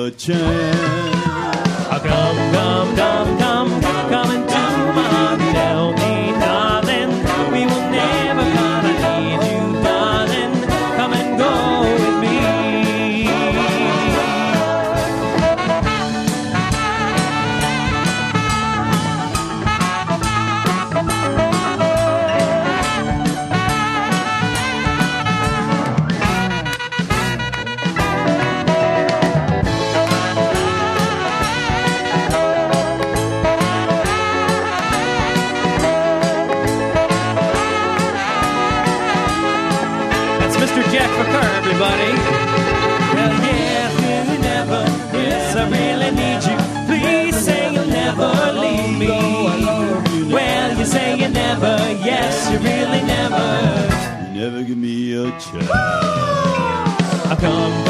a chance. Come into my tell me, darling, we will never part. I need you, darling, come and go with me. Jack McCarr, everybody. Well, yes, you never, yes, I really need you. Please say you'll never leave me. Well, you say you never, yes, you really never. You never give me a chance. I come